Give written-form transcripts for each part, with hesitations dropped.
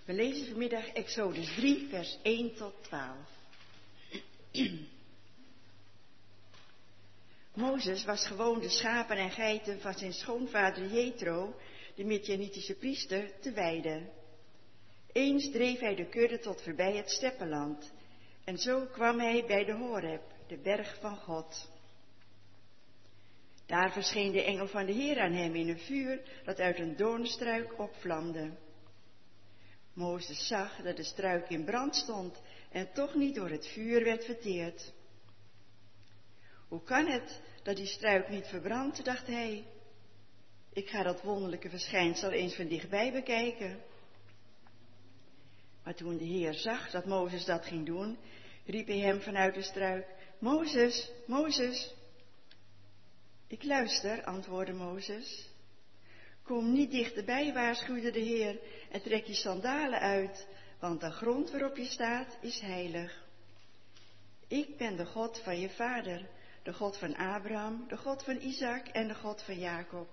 We lezen vanmiddag Exodus 3, vers 1 tot 12. Mozes was gewoon de schapen en geiten van zijn schoonvader Jethro, de Midjanitische priester, te weiden. Eens dreef hij de kudde tot voorbij het steppenland, en zo kwam hij bij de Horeb, de berg van God. Daar verscheen de engel van de Heer aan hem in een vuur dat uit een doornstruik opvlamde. Mozes zag dat de struik in brand stond en toch niet door het vuur werd verteerd. Hoe kan het dat die struik niet verbrandt, dacht hij. Ik ga dat wonderlijke verschijnsel eens van dichtbij bekijken. Maar toen de Heer zag dat Mozes dat ging doen, riep hij hem vanuit de struik: Mozes, Mozes. Ik luister, antwoordde Mozes. Kom niet dichterbij, waarschuwde de Heer, en trek je sandalen uit, want de grond waarop je staat is heilig. Ik ben de God van je vader, de God van Abraham, de God van Isaac en de God van Jacob.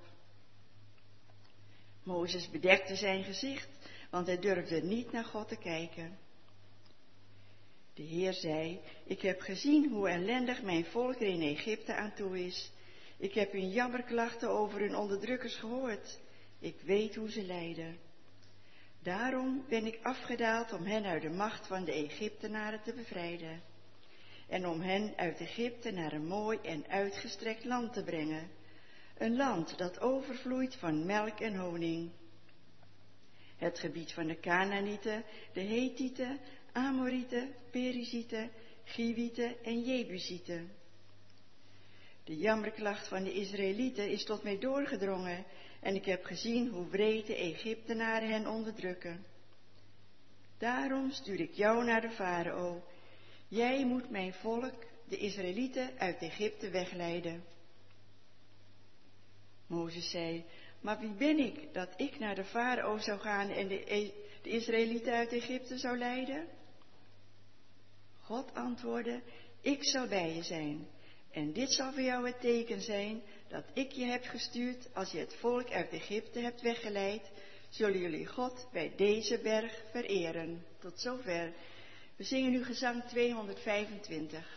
Mozes bedekte zijn gezicht, want hij durfde niet naar God te kijken. De Heer zei: Ik heb gezien hoe ellendig mijn volk er in Egypte aan toe is. Ik heb hun jammerklachten over hun onderdrukkers gehoord. Ik weet hoe ze lijden. Daarom ben ik afgedaald om hen uit de macht van de Egyptenaren te bevrijden. En om hen uit Egypte naar een mooi en uitgestrekt land te brengen. Een land dat overvloeit van melk en honing. Het gebied van de Kanaanieten, de Hethieten, Amorieten, Perizieten, Giwieten en Jebusieten. De jammerklacht van de Israëlieten is tot mij doorgedrongen en ik heb gezien hoe wreed de Egyptenaren hen onderdrukken. Daarom stuur ik jou naar de farao. Jij moet mijn volk, de Israëlieten, uit Egypte wegleiden. Mozes zei: Maar wie ben ik dat ik naar de farao zou gaan en de Israëlieten uit Egypte zou leiden? God antwoordde: Ik zal bij je zijn. En dit zal voor jou het teken zijn dat ik je heb gestuurd. Als je het volk uit Egypte hebt weggeleid, zullen jullie God bij deze berg vereren. Tot zover. We zingen nu gezang 225.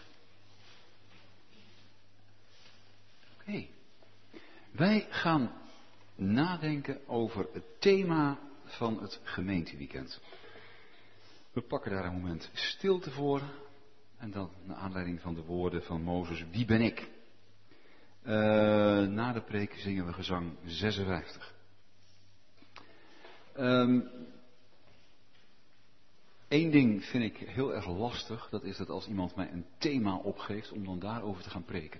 Oké. Wij gaan nadenken over het thema van het gemeenteweekend. We pakken daar een moment stilte voor. En dan naar aanleiding van de woorden van Mozes: Wie ben ik? Na de preek zingen we gezang 56. Eén ding vind ik heel erg lastig. Dat is dat als iemand mij een thema opgeeft om dan daarover te gaan preken.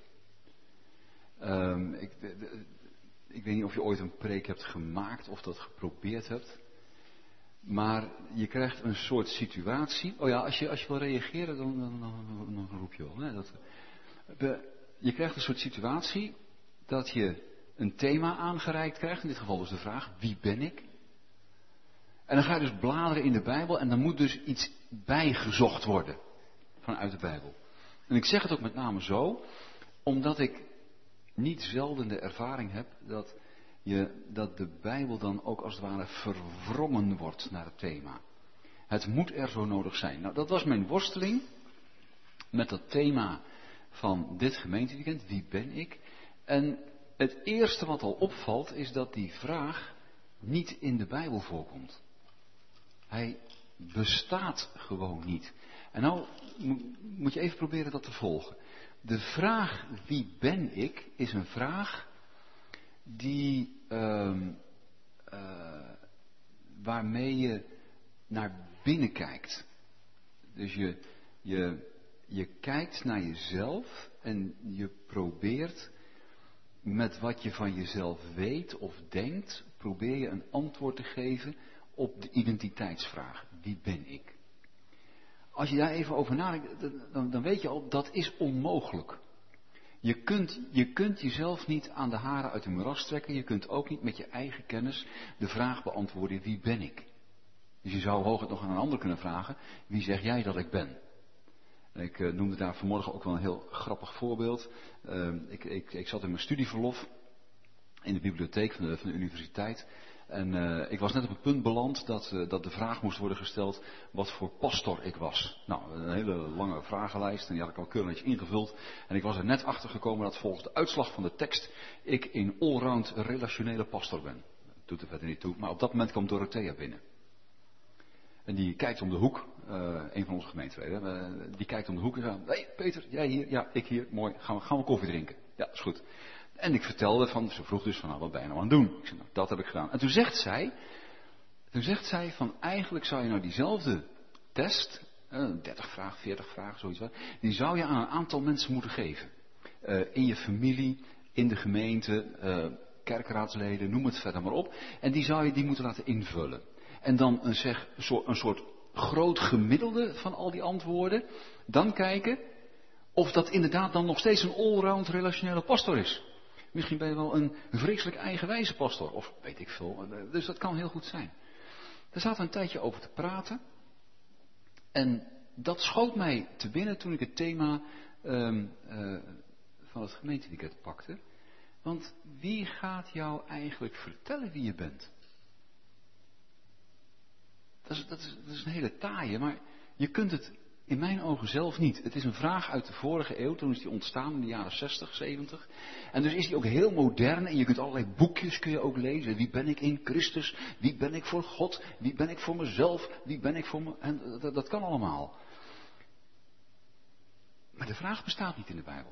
Ik weet niet of je ooit een preek hebt gemaakt of dat geprobeerd hebt. Maar je krijgt een soort situatie. Oh ja, als je wil reageren, dan roep je wel. Hè? Je krijgt een soort situatie dat je een thema aangereikt krijgt. In dit geval dus de vraag: wie ben ik? En dan ga je dus bladeren in de Bijbel en dan moet dus iets bijgezocht worden vanuit de Bijbel. En ik zeg het ook met name zo, omdat ik niet zelden de ervaring heb dat de Bijbel dan ook als het ware verwrongen wordt naar het thema. Het moet er zo nodig zijn. Nou, dat was mijn worsteling met dat thema van dit gemeenteweekend. Wie ben ik? En het eerste wat al opvalt is dat die vraag niet in de Bijbel voorkomt. Hij bestaat gewoon niet. En nou moet je even proberen dat te volgen. De vraag wie ben ik is een vraag die waarmee je naar binnen kijkt. Dus je kijkt naar jezelf en je probeert met wat je van jezelf weet of denkt, probeer je een antwoord te geven op de identiteitsvraag. Wie ben ik? Als je daar even over nadenkt, dan weet je al, dat is onmogelijk. Je kunt jezelf niet aan de haren uit de moeras trekken. Je kunt ook niet met je eigen kennis de vraag beantwoorden: wie ben ik? Dus je zou hooguit nog aan een ander kunnen vragen: wie zeg jij dat ik ben? Ik noemde daar vanmorgen ook wel een heel grappig voorbeeld. Ik zat in mijn studieverlof in de bibliotheek van de universiteit. En ik was net op het punt beland dat de vraag moest worden gesteld wat voor pastor ik was. Nou, een hele lange vragenlijst en die had ik al keurig ingevuld. En ik was er net achter gekomen dat volgens de uitslag van de tekst ik een allround relationele pastor ben. Dat doet er verder niet toe, maar op dat moment kwam Dorothea binnen. En die kijkt om de hoek, een van onze gemeenteleden, die kijkt om de hoek en zegt, hey Peter, jij hier, ja ik hier, mooi, gaan we koffie drinken. Ja, is goed. En ik vertelde ze vroeg dus van, nou, wat ben je nou aan het doen? Ik zei, nou, dat heb ik gedaan. En toen zegt zij van, eigenlijk zou je nou diezelfde test, 30 vragen, 40 vragen, zoiets wat, die zou je aan een aantal mensen moeten geven. In je familie, in de gemeente, kerkraadsleden, noem het verder maar op. En die moeten laten invullen. En dan een soort groot gemiddelde van al die antwoorden. Dan kijken of dat inderdaad dan nog steeds een allround relationele pastor is. Misschien ben je wel een vreselijk eigenwijze pastor. Of weet ik veel. Dus dat kan heel goed zijn. Daar zaten we een tijdje over te praten. En dat schoot mij te binnen toen ik het thema van het gemeenteticket pakte. Want wie gaat jou eigenlijk vertellen wie je bent? Dat is een hele taaie, maar je kunt het in mijn ogen zelf niet. Het is een vraag uit de vorige eeuw, toen is die ontstaan in de jaren 60, 70. En dus is die ook heel modern en je kunt allerlei boekjes kun je ook lezen. Wie ben ik in Christus? Wie ben ik voor God? Wie ben ik voor mezelf? Wie ben ik voor me? En dat kan allemaal. Maar de vraag bestaat niet in de Bijbel.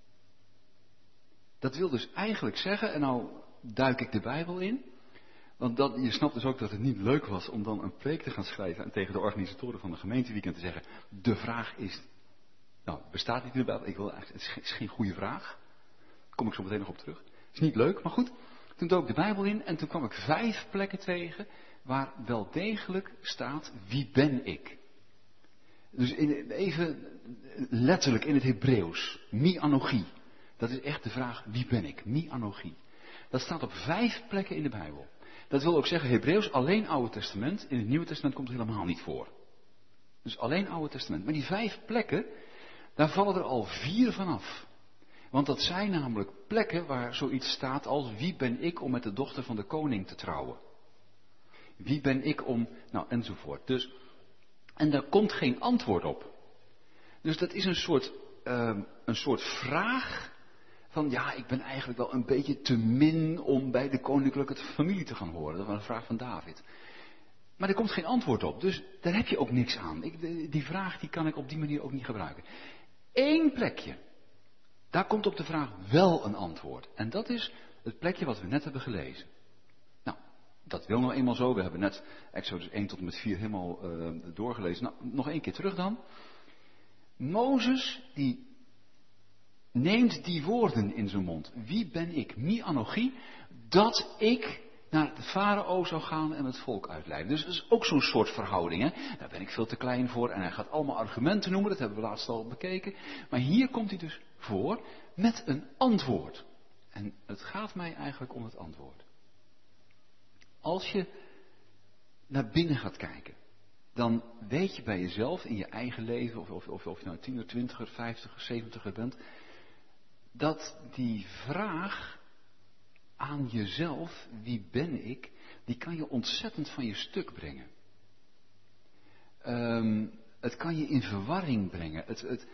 Dat wil dus eigenlijk zeggen, en nou duik ik de Bijbel in. Want je snapt dus ook dat het niet leuk was om dan een preek te gaan schrijven en tegen de organisatoren van de gemeenteweekend te zeggen, de vraag is, nou, bestaat niet in de Bijbel. Het is geen goede vraag. Daar kom ik zo meteen nog op terug. Het is niet leuk, maar goed. Toen dook ik de Bijbel in en toen kwam ik 5 plekken tegen waar wel degelijk staat, wie ben ik? Dus even letterlijk in het Hebreeuws, mi-anogie. Dat is echt de vraag, wie ben ik? Mi-anogie. Dat staat op 5 plekken in de Bijbel. Dat wil ook zeggen, Hebreeuws alleen Oude Testament. In het Nieuwe Testament komt het helemaal niet voor. Dus alleen Oude Testament. Maar die 5 plekken, daar vallen er al 4 vanaf. Want dat zijn namelijk plekken waar zoiets staat als, wie ben ik om met de dochter van de koning te trouwen? Wie ben ik om, nou enzovoort. Dus, en daar komt geen antwoord op. Dus dat is een soort vraag van, ja, ik ben eigenlijk wel een beetje te min om bij de koninklijke familie te gaan horen. Dat was een vraag van David. Maar er komt geen antwoord op, dus daar heb je ook niks aan. Die vraag die kan ik op die manier ook niet gebruiken. 1 plekje, daar komt op de vraag wel een antwoord. En dat is het plekje wat we net hebben gelezen. Nou, dat wil nou eenmaal zo. We hebben net Exodus 1 tot en met 4 helemaal doorgelezen. Nou, nog 1 keer terug dan. Mozes, die neemt die woorden in zijn mond. Wie ben ik? Mi-anogie, dat ik naar de farao zou gaan en het volk uitleiden. Dus dat is ook zo'n soort verhouding. Hè? Daar ben ik veel te klein voor. En hij gaat allemaal argumenten noemen. Dat hebben we laatst al bekeken. Maar hier komt hij dus voor met een antwoord. En het gaat mij eigenlijk om het antwoord. Als je naar binnen gaat kijken, dan weet je bij jezelf in je eigen leven, of je nou 10er, 20er, 50er, 70er bent, dat die vraag aan jezelf, wie ben ik, die kan je ontzettend van je stuk brengen. Het kan je in verwarring brengen.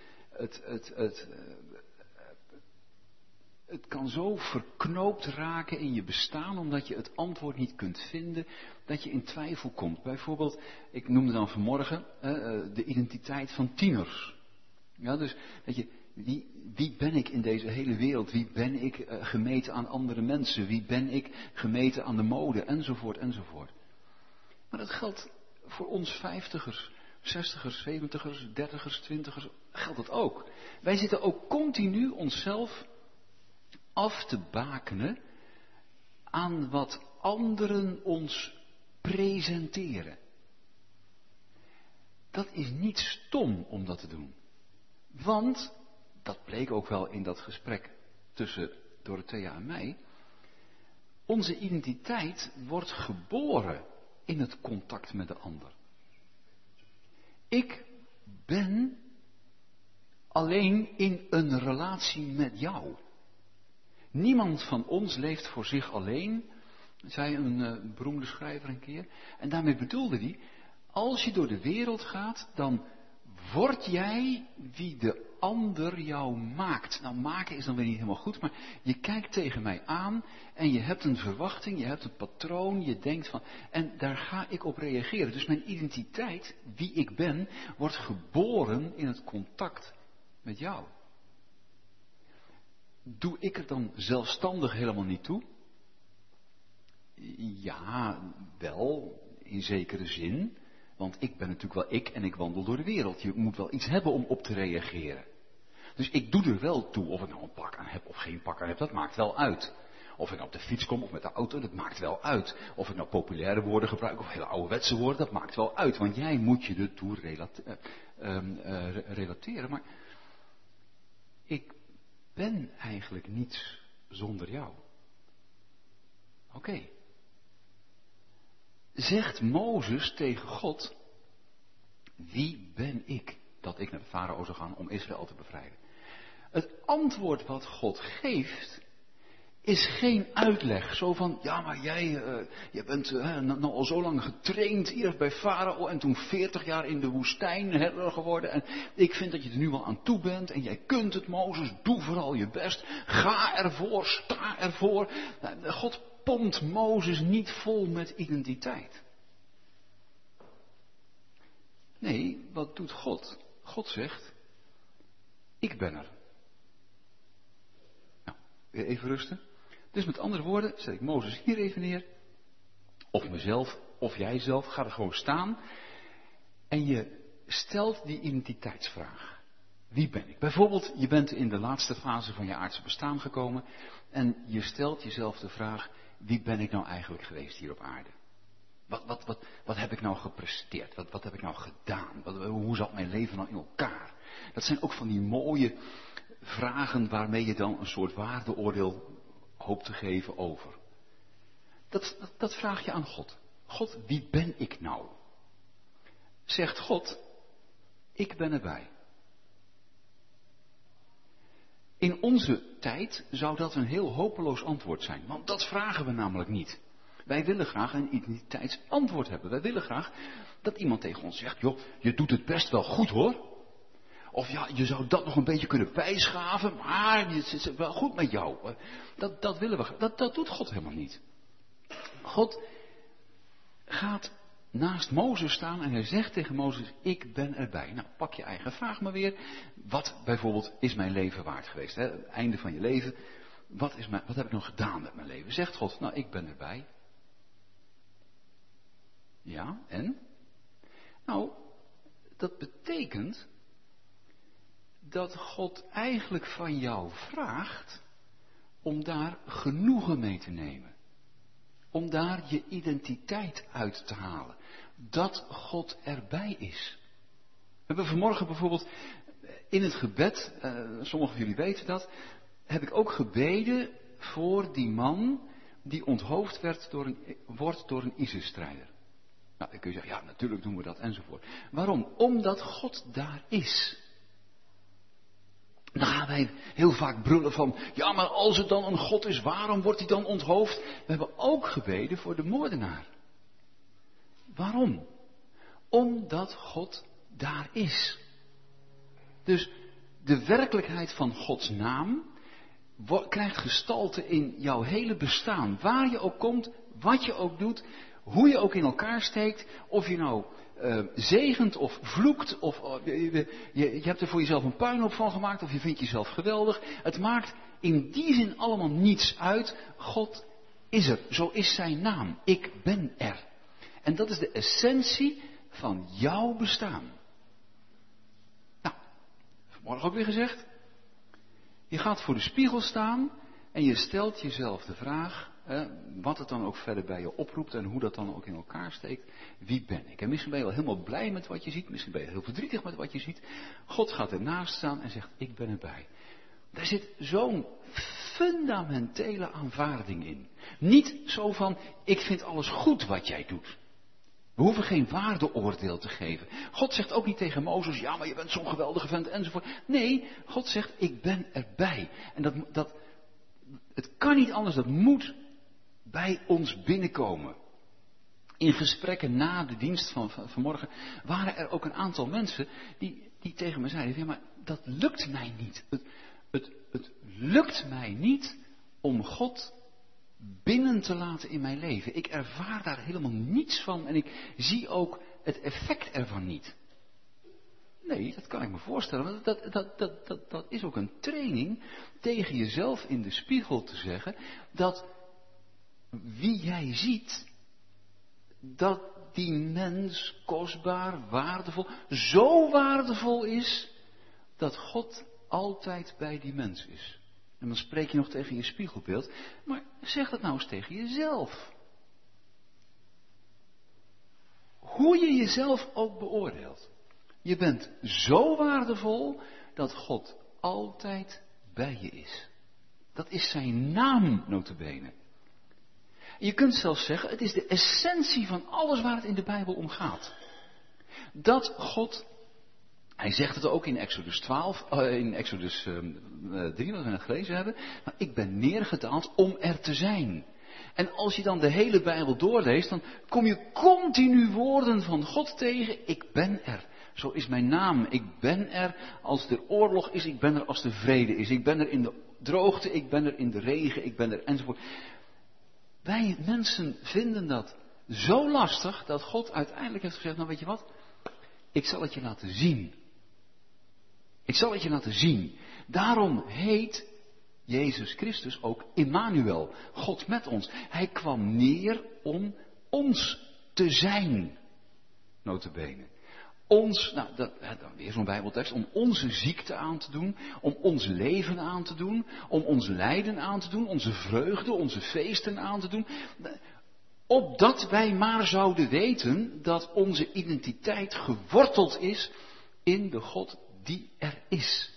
Het kan zo verknoopt raken in je bestaan, omdat je het antwoord niet kunt vinden, dat je in twijfel komt. Bijvoorbeeld, ik noemde dan vanmorgen de identiteit van tieners. Ja, dus dat je, wie ben ik in deze hele wereld? Wie ben ik gemeten aan andere mensen? Wie ben ik gemeten aan de mode? Enzovoort, enzovoort. Maar dat geldt voor ons 50ers, 60ers, 70ers, 30ers, 20ers, geldt dat ook. Wij zitten ook continu onszelf af te bakenen aan wat anderen ons presenteren. Dat is niet stom om dat te doen. Want, dat bleek ook wel in dat gesprek tussen Dorothea en mij, onze identiteit wordt geboren in het contact met de ander. Ik ben alleen in een relatie met jou. Niemand van ons leeft voor zich alleen Zei een beroemde schrijver een keer. En daarmee bedoelde hij, als je door de wereld gaat, dan word jij wie de ander jou maakt. Nou, maken is dan weer niet helemaal goed, maar je kijkt tegen mij aan en je hebt een verwachting, je hebt een patroon, je denkt van, en daar ga ik op reageren. Dus mijn identiteit, wie ik ben, wordt geboren in het contact met jou. Doe ik er dan zelfstandig helemaal niet toe? Ja, wel, in zekere zin. Want ik ben natuurlijk wel ik en ik wandel door de wereld. Je moet wel iets hebben om op te reageren. Dus ik doe er wel toe. Of ik nou een pak aan heb of geen pak aan heb, dat maakt wel uit. Of ik nou op de fiets kom of met de auto, dat maakt wel uit. Of ik nou populaire woorden gebruik of hele ouderwetse woorden, dat maakt wel uit. Want jij moet je ertoe relateren. Maar ik ben eigenlijk niets zonder jou. Oké. Zegt Mozes tegen God, wie ben ik dat ik naar de farao zou gaan om Israël te bevrijden? Het antwoord wat God geeft is geen uitleg. Zo van, ja maar je bent nou al zo lang getraind hier bij farao en toen 40 jaar in de woestijn herder geworden. En ik vind dat je er nu wel aan toe bent en jij kunt het, Mozes, doe vooral je best. Ga ervoor, sta ervoor. God pompt Mozes niet vol met identiteit. Nee, wat doet God? God zegt, ik ben er. Nou, weer even rusten. Dus met andere woorden, zet ik Mozes hier even neer. Of mezelf, of jijzelf, ga er gewoon staan. En je stelt die identiteitsvraag. Wie ben ik? Bijvoorbeeld, je bent in de laatste fase van je aardse bestaan gekomen. En je stelt jezelf de vraag, wie ben ik nou eigenlijk geweest hier op aarde? Wat heb ik nou gepresteerd? Wat heb ik nou gedaan? Hoe zat mijn leven nou in elkaar? Dat zijn ook van die mooie vragen waarmee je dan een soort waardeoordeel hoopt te geven over. Dat vraag je aan God. God, wie ben ik nou? Zegt God, ik ben erbij. In onze tijd zou dat een heel hopeloos antwoord zijn, want dat vragen we namelijk niet. Wij willen graag een identiteitsantwoord hebben. Wij willen graag dat iemand tegen ons zegt, joh, je doet het best wel goed hoor. Of ja, je zou dat nog een beetje kunnen bijschaven, maar het is wel goed met jou. Dat willen we. Dat doet God helemaal niet. God gaat naast Mozes staan en hij zegt tegen Mozes, ik ben erbij. Nou, pak je eigen vraag maar weer. Wat bijvoorbeeld is mijn leven waard geweest? Hè? Het einde van je leven. Wat heb ik nog gedaan met mijn leven? Zegt God, nou, ik ben erbij. Ja, en? Nou, dat betekent dat God eigenlijk van jou vraagt om daar genoegen mee te nemen. Om daar je identiteit uit te halen. Dat God erbij is. We hebben vanmorgen bijvoorbeeld in het gebed, sommigen van jullie weten dat, heb ik ook gebeden voor die man die onthoofd wordt door een ISIS-strijder. Nou, dan kun je zeggen, ja, natuurlijk doen we dat enzovoort. Waarom? Omdat God daar is. Dan gaan wij heel vaak brullen van, ja, maar als het dan een God is, waarom wordt hij dan onthoofd? We hebben ook gebeden voor de moordenaar. Waarom? Omdat God daar is. Dus de werkelijkheid van Gods naam krijgt gestalte in jouw hele bestaan. Waar je ook komt, wat je ook doet, hoe je ook in elkaar steekt, of je nou zegent of vloekt, of je hebt er voor jezelf een puinhoop van gemaakt, of je vindt jezelf geweldig. Het maakt in die zin allemaal niets uit. God is er, zo is zijn naam. Ik ben er. En dat is de essentie van jouw bestaan. Nou, vanmorgen ook weer gezegd. Je gaat voor de spiegel staan en je stelt jezelf de vraag, wat het dan ook verder bij je oproept en hoe dat dan ook in elkaar steekt. Wie ben ik? En misschien ben je wel helemaal blij met wat je ziet, misschien ben je heel verdrietig met wat je ziet. God gaat ernaast staan en zegt, ik ben erbij. Daar zit zo'n fundamentele aanvaarding in. Niet zo van, ik vind alles goed wat jij doet. We hoeven geen waardeoordeel te geven. God zegt ook niet tegen Mozes, ja, maar je bent zo'n geweldige vent enzovoort. Nee, God zegt, ik ben erbij. En het kan niet anders, dat moet bij ons binnenkomen. In gesprekken na de dienst van vanmorgen waren er ook een aantal mensen die tegen me zeiden, ja, maar dat lukt mij niet. Het lukt mij niet om God binnen te laten in mijn leven. Ik ervaar daar helemaal niets van en ik zie ook het effect ervan niet. Nee, dat kan ik me voorstellen. Dat is ook een training tegen jezelf in de spiegel te zeggen dat wie jij ziet, dat die mens kostbaar, waardevol, zo waardevol is dat God altijd bij die mens is. En dan spreek je nog tegen je spiegelbeeld, maar zeg dat nou eens tegen jezelf. Hoe je jezelf ook beoordeelt. Je bent zo waardevol dat God altijd bij je is. Dat is zijn naam, nota bene. Je kunt zelfs zeggen, het is de essentie van alles waar het in de Bijbel om gaat. Dat God, hij zegt het ook in Exodus 12, in Exodus 3, wat we net gelezen hebben. Maar ik ben neergedaald om er te zijn. En als je dan de hele Bijbel doorleest, dan kom je continu woorden van God tegen. Ik ben er. Zo is mijn naam. Ik ben er als er oorlog is. Ik ben er als er vrede is. Ik ben er in de droogte. Ik ben er in de regen. Ik ben er enzovoort. Wij mensen vinden dat zo lastig dat God uiteindelijk heeft gezegd, nou weet je wat? Ik zal het je laten zien. Ik zal het je laten zien. Daarom heet Jezus Christus ook Immanuel, God met ons. Hij kwam neer om ons te zijn, nota bene. Ons, nou, dan weer zo'n Bijbeltekst, om onze ziekte aan te doen, om ons leven aan te doen, om ons lijden aan te doen, onze vreugde, onze feesten aan te doen. Opdat wij maar zouden weten dat onze identiteit geworteld is in de God die er is.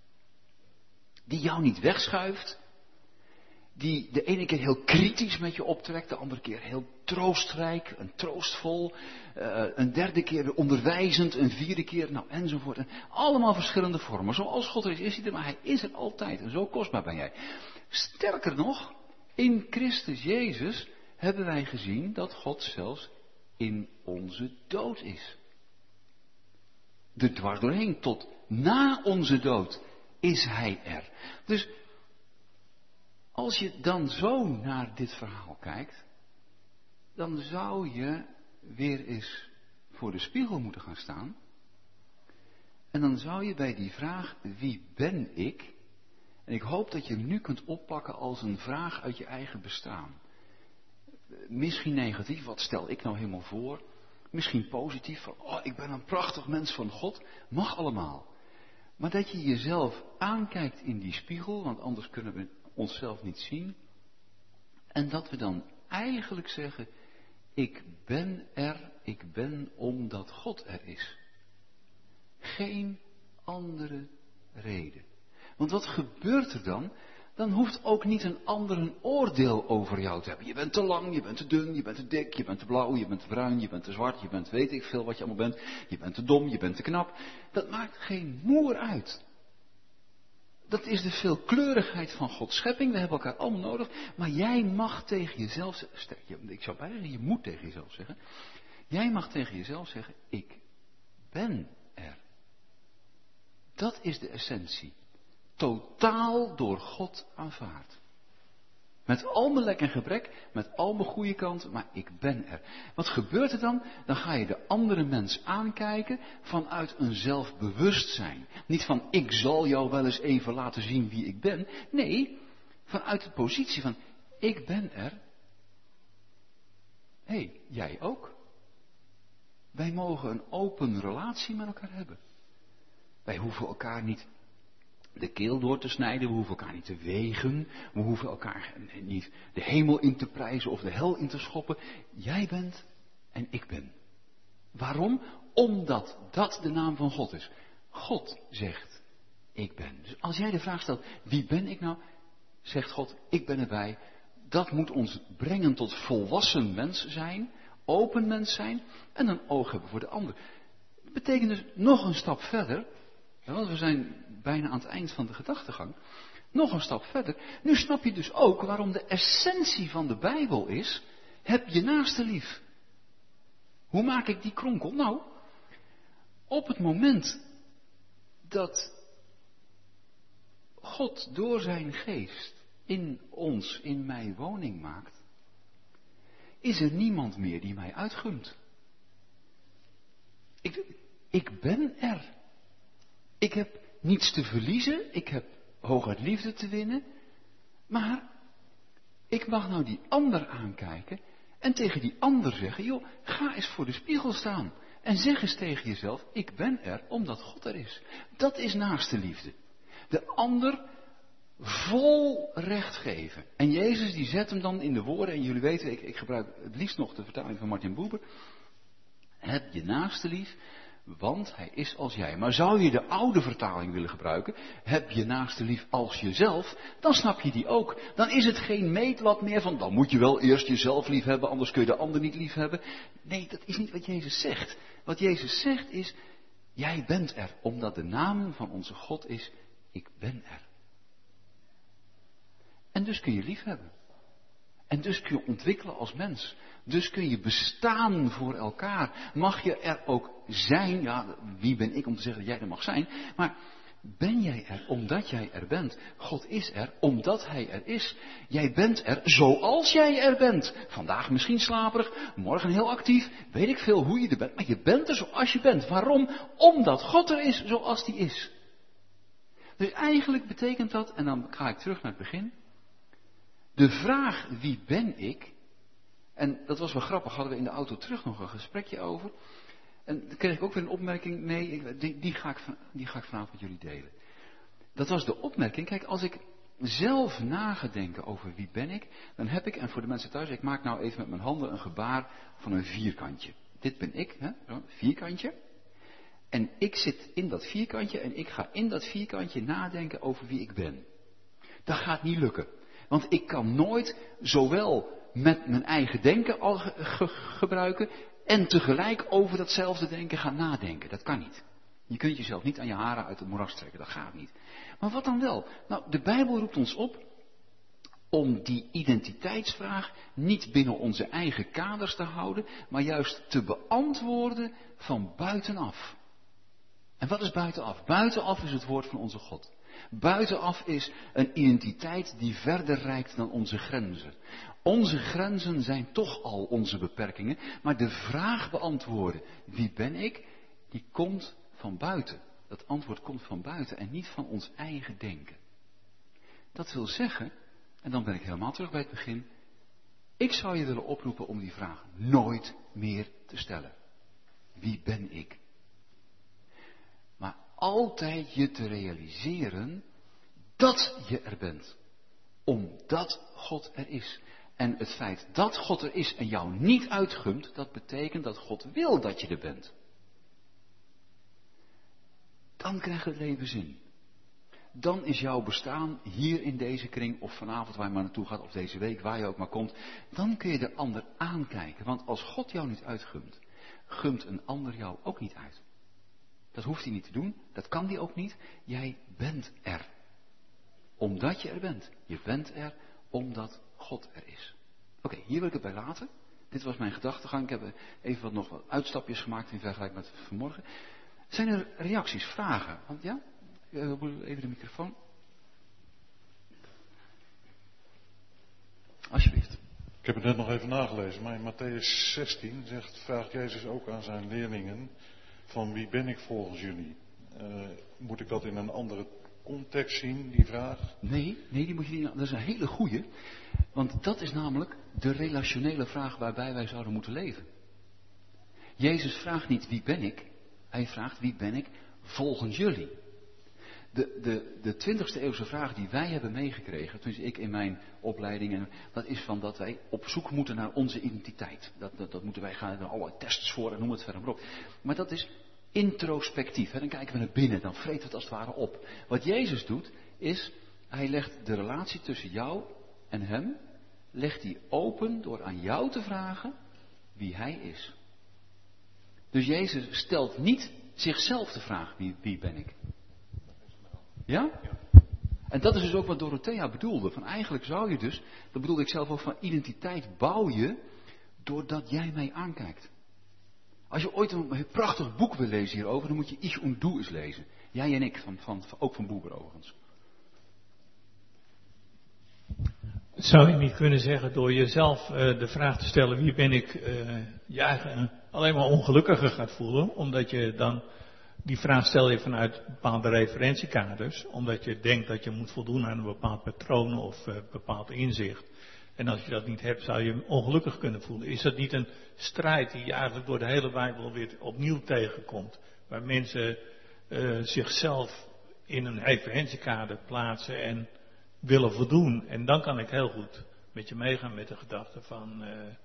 Die jou niet wegschuift. Die de ene keer heel kritisch met je optrekt, de andere keer heel troostrijk en troostvol. Een derde keer weer onderwijzend, een vierde keer, nou enzovoort. En allemaal verschillende vormen. Zoals God er is hij er, maar hij is er altijd. En zo kostbaar ben jij. Sterker nog, in Christus Jezus hebben wij gezien dat God zelfs in onze dood is. Er dwars doorheen, tot na onze dood is hij er. Dus als je dan zo naar dit verhaal kijkt, dan zou je weer eens voor de spiegel moeten gaan staan. En dan zou je bij die vraag, wie ben ik? En ik hoop dat je hem nu kunt oppakken als een vraag uit je eigen bestaan. Misschien negatief, wat stel ik nou helemaal voor? Misschien positief, van, oh, ik ben een prachtig mens van God. Mag allemaal. Maar dat je jezelf aankijkt in die spiegel, want anders kunnen we onszelf niet zien. En dat we dan eigenlijk zeggen, ik ben er, ik ben omdat God er is. Geen andere reden. Want wat gebeurt er dan? Dan hoeft ook niet een ander een oordeel over jou te hebben. Je bent te lang, je bent te dun, je bent te dik, je bent te blauw, je bent te bruin, je bent te zwart, je bent weet ik veel wat je allemaal bent. Je bent te dom, je bent te knap. Dat maakt geen moer uit. Dat is de veelkleurigheid van Gods schepping. We hebben elkaar allemaal nodig. Maar jij mag tegen jezelf zeggen, ik zou bijna zeggen, je moet tegen jezelf zeggen. Jij mag tegen jezelf zeggen, ik ben er. Dat is de essentie. Totaal door God aanvaard. Met al mijn lek en gebrek, met al mijn goede kanten, maar ik ben er. Wat gebeurt er dan? Dan ga je de andere mens aankijken vanuit een zelfbewustzijn. Niet van, ik zal jou wel eens even laten zien wie ik ben. Nee, vanuit de positie van, ik ben er. Hé, jij ook. Wij mogen een open relatie met elkaar hebben. Wij hoeven elkaar niet de keel door te snijden, we hoeven elkaar niet te wegen, we hoeven elkaar niet de hemel in te prijzen of de hel in te schoppen. Jij bent en ik ben. Waarom? Omdat dat de naam van God is. God zegt, ik ben. Dus als jij de vraag stelt, wie ben ik nou? Zegt God, ik ben erbij. Dat moet ons brengen tot volwassen mens zijn, open mens zijn en een oog hebben voor de ander. Dat betekent dus nog een stap verder, want we zijn bijna aan het eind van de gedachtegang. nog een stap verder. Nu snap je dus ook waarom de essentie van de Bijbel is, heb je naaste lief. Hoe maak ik die kronkel? Nou, op het moment dat God door zijn geest in ons, in mij woning maakt, is er niemand meer die mij uitgunt. Ik ben er. Ik heb niets te verliezen, ik heb hooguit liefde te winnen, maar ik mag nou die ander aankijken en tegen die ander zeggen, joh, ga eens voor de spiegel staan en zeg eens tegen jezelf, ik ben er omdat God er is. Dat is naaste liefde. De ander vol recht geven. En Jezus die zet hem dan in de woorden, en jullie weten, ik gebruik het liefst nog de vertaling van Martin Buber. Heb je naaste lief, want hij is als jij. Maar zou je de oude vertaling willen gebruiken, heb je naaste lief als jezelf, dan snap je die ook. Dan is het geen meetlat meer van, dan moet je wel eerst jezelf lief hebben, anders kun je de ander niet lief hebben. Nee, dat is niet wat Jezus zegt. Wat Jezus zegt is, jij bent er, omdat de naam van onze God is, ik ben er. En dus kun je lief hebben. En dus kun je ontwikkelen als mens. Dus kun je bestaan voor elkaar. Mag je er ook zijn. Ja, wie ben ik om te zeggen dat jij er mag zijn. Maar ben jij er omdat jij er bent. God is er omdat hij er is. Jij bent er zoals jij er bent. Vandaag misschien slaperig. Morgen heel actief. Weet ik veel hoe je er bent. Maar je bent er zoals je bent. Waarom? Omdat God er is zoals die is. Dus eigenlijk betekent dat, en dan ga ik terug naar het begin. De vraag, wie ben ik? En dat was wel grappig, hadden we in de auto terug nog een gesprekje over. En dan kreeg ik ook weer een opmerking, nee, die ga ik vanavond met jullie delen. Dat was de opmerking, kijk, als ik zelf nagedenken over wie ben ik, dan heb ik, en voor de mensen thuis, ik maak nou even met mijn handen een gebaar van een vierkantje. Dit ben ik, hè, zo, vierkantje. En ik zit in dat vierkantje en ik ga in dat vierkantje nadenken over wie ik ben. Dat gaat niet lukken. Want ik kan nooit zowel met mijn eigen denken al gebruiken en tegelijk over datzelfde denken gaan nadenken. Dat kan niet. Je kunt jezelf niet aan je haren uit het moeras trekken. Dat gaat niet. Maar wat dan wel? Nou, de Bijbel roept ons op om die identiteitsvraag niet binnen onze eigen kaders te houden, maar juist te beantwoorden van buitenaf. En wat is buitenaf? Buitenaf is het woord van onze God. Buitenaf is een identiteit die verder reikt dan onze grenzen. Onze grenzen zijn toch al onze beperkingen, maar de vraag beantwoorden, wie ben ik, die komt van buiten. Dat antwoord komt van buiten en niet van ons eigen denken. Dat wil zeggen, en dan ben ik helemaal terug bij het begin, ik zou je willen oproepen om die vraag nooit meer te stellen. Wie ben ik? Maar altijd je te realiseren dat je er bent. Omdat God er is. En het feit dat God er is en jou niet uitgunt, dat betekent dat God wil dat je er bent. Dan krijgt het leven zin. Dan is jouw bestaan hier in deze kring, of vanavond waar je maar naartoe gaat, of deze week waar je ook maar komt, dan kun je de ander aankijken. Want als God jou niet uitgunt, gunt een ander jou ook niet uit. Dat hoeft hij niet te doen, dat kan hij ook niet. Jij bent er. Omdat je er bent. Je bent er omdat God er is. Oké, hier wil ik het bij laten. Dit was mijn gedachtegang. Ik heb even nog wat uitstapjes gemaakt in vergelijking met vanmorgen. Zijn er reacties, vragen? Want ja, even de microfoon. Alsjeblieft. Ik heb het net nog even nagelezen, maar in Matthäus 16 vraagt Jezus ook aan zijn leerlingen, van wie ben ik volgens jullie? Moet ik dat in een andere context zien, die vraag? Nee, die moet je niet. Dat is een hele goeie. Want dat is namelijk de relationele vraag waarbij wij zouden moeten leven. Jezus vraagt niet wie ben ik. Hij vraagt wie ben ik volgens jullie. De 20e eeuwse vraag die wij hebben meegekregen, toen ik in mijn opleiding, dat is van dat wij op zoek moeten naar onze identiteit. Dat moeten wij gaan, er allerlei tests voor en noem het verder maar op. Maar dat is introspectief. Hè? Dan kijken we naar binnen, dan vreten we het als het ware op. Wat Jezus doet, is, hij legt de relatie tussen jou en hem, legt hij open door aan jou te vragen wie hij is. Dus Jezus stelt niet zichzelf de vraag, wie ben ik? Ja? En dat is dus ook wat Dorothea bedoelde. Van eigenlijk zou je dus, dat bedoelde ik zelf ook, van identiteit bouw je doordat jij mij aankijkt. Als je ooit een prachtig boek wil lezen hierover, dan moet je Ich und Du eens lezen. Jij en ik, ook van Buber overigens. Zou je niet kunnen zeggen door jezelf de vraag te stellen wie ben ik, je eigen alleen maar ongelukkiger gaat voelen, omdat je dan die vraag stel je vanuit bepaalde referentiekaders, omdat je denkt dat je moet voldoen aan een bepaald patroon of bepaald inzicht. En als je dat niet hebt, zou je je ongelukkig kunnen voelen. Is dat niet een strijd die je eigenlijk door de hele Bijbel weer opnieuw tegenkomt, waar mensen zichzelf in een referentiekader plaatsen en willen voldoen? En dan kan ik heel goed met je meegaan met de gedachte van,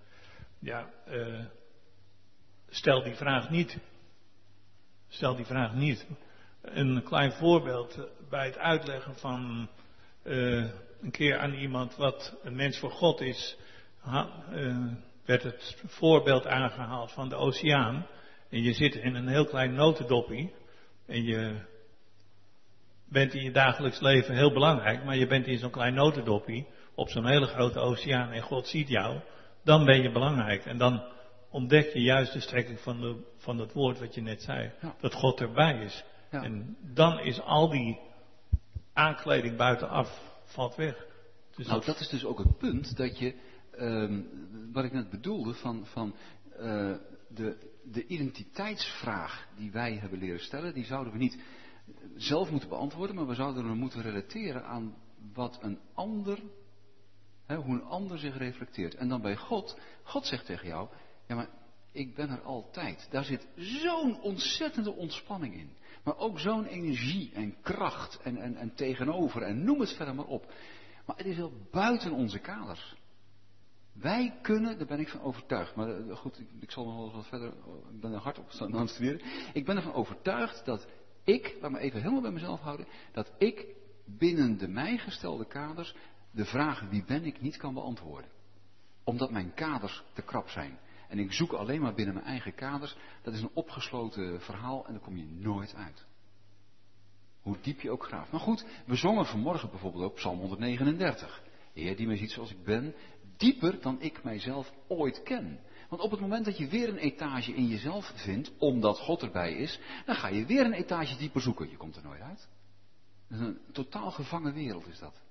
stel die vraag niet. Stel die vraag niet. Een klein voorbeeld bij het uitleggen van een keer aan iemand wat een mens voor God is, werd het voorbeeld aangehaald van de oceaan. En je zit in een heel klein notendoppie en je bent in je dagelijks leven heel belangrijk, maar je bent in zo'n klein notendoppie op zo'n hele grote oceaan en God ziet jou, dan ben je belangrijk. En dan ontdek je juist de strekking van het woord wat je net zei. Ja. Dat God erbij is. Ja. En dan is al die aankleding buitenaf valt weg. Dus dat is dus ook het punt dat je, wat ik net bedoelde, van de identiteitsvraag die wij hebben leren stellen, die zouden we niet zelf moeten beantwoorden, maar we zouden er moeten relateren aan wat een ander, hoe een ander zich reflecteert. En dan bij God zegt tegen jou, ja maar ik ben er altijd. Daar zit zo'n ontzettende ontspanning in. Maar ook zo'n energie en kracht en tegenover en noem het verder maar op. Maar het is wel buiten onze kaders. Wij kunnen, daar ben ik van overtuigd, maar goed, ik zal nog wel wat verder, ik ben er hard op aan het studeren. Ik ben ervan overtuigd dat ik, laat me even helemaal bij mezelf houden, dat ik binnen de mij gestelde kaders de vraag wie ben ik niet kan beantwoorden. Omdat mijn kaders te krap zijn. En ik zoek alleen maar binnen mijn eigen kaders. Dat is een opgesloten verhaal en daar kom je nooit uit. Hoe diep je ook graaft. Maar goed, we zongen vanmorgen bijvoorbeeld ook Psalm 139. Heer die mij ziet zoals ik ben, dieper dan ik mijzelf ooit ken. Want op het moment dat je weer een etage in jezelf vindt, omdat God erbij is, dan ga je weer een etage dieper zoeken. Je komt er nooit uit. Dat is een totaal gevangen wereld is dat.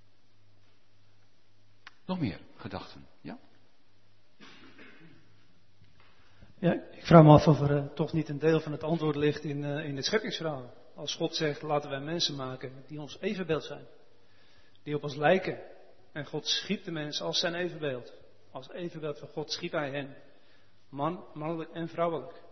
Nog meer gedachten, ja? Ja, ik vraag me af of er toch niet een deel van het antwoord ligt in het scheppingsverhaal. Als God zegt, laten wij mensen maken die ons evenbeeld zijn. Die op ons lijken. En God schiep de mens als zijn evenbeeld. Als evenbeeld van God schiep hij hen. Mannelijk en vrouwelijk.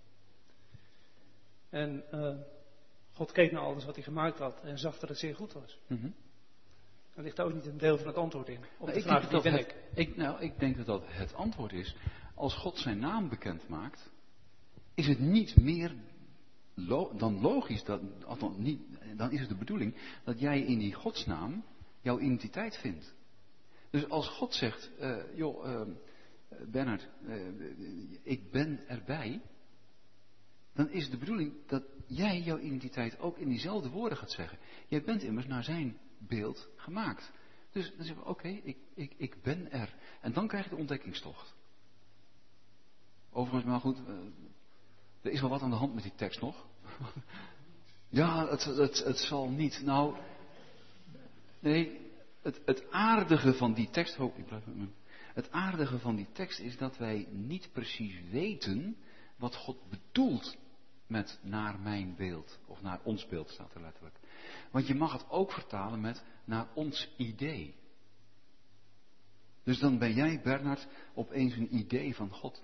En God keek naar alles wat hij gemaakt had en zag dat het zeer goed was. Mm-hmm. Er ligt ook niet een deel van het antwoord in. Op de vraag, wie ben ik? Ik denk dat dat het antwoord is. Als God zijn naam bekend maakt, is het niet meer dan logisch, dan is het de bedoeling dat jij in die godsnaam jouw identiteit vindt. Dus als God zegt, Bernard, ik ben erbij, dan is het de bedoeling dat jij jouw identiteit ook in diezelfde woorden gaat zeggen. Jij bent immers naar zijn beeld gemaakt. Dus dan zeggen we, oké, ik ben er. En dan krijg je de ontdekkingstocht. Overigens, maar goed, er is wel wat aan de hand met die tekst nog. Ja, het zal niet. Nou, nee, het aardige van die tekst, het aardige van die tekst is dat wij niet precies weten wat God bedoelt met naar mijn beeld. Of naar ons beeld staat er letterlijk. Want je mag het ook vertalen met naar ons idee. Dus dan ben jij, Bernard, opeens een idee van God.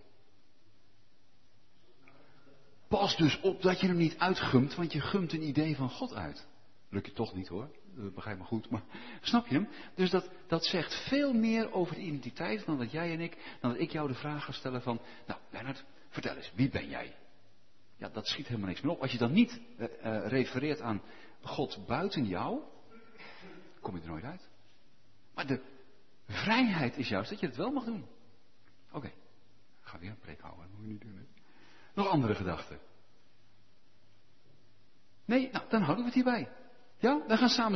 Pas dus op dat je hem niet uitgumt, want je gumt een idee van God uit. Lukt je toch niet hoor, dat begrijp me goed, maar snap je hem? Dus dat zegt veel meer over de identiteit dan dat jij en ik, dan dat ik jou de vraag ga stellen van, nou Bernard, vertel eens, wie ben jij? Ja, dat schiet helemaal niks meer op. Als je dan niet refereert aan God buiten jou, kom je er nooit uit. Maar de vrijheid is juist dat je het wel mag doen. Oké, ik ga weer een preek houden, dat moet je niet doen. Hè? Nog andere gedachten? Nee, nou dan houden we het hierbij. Ja, we gaan samen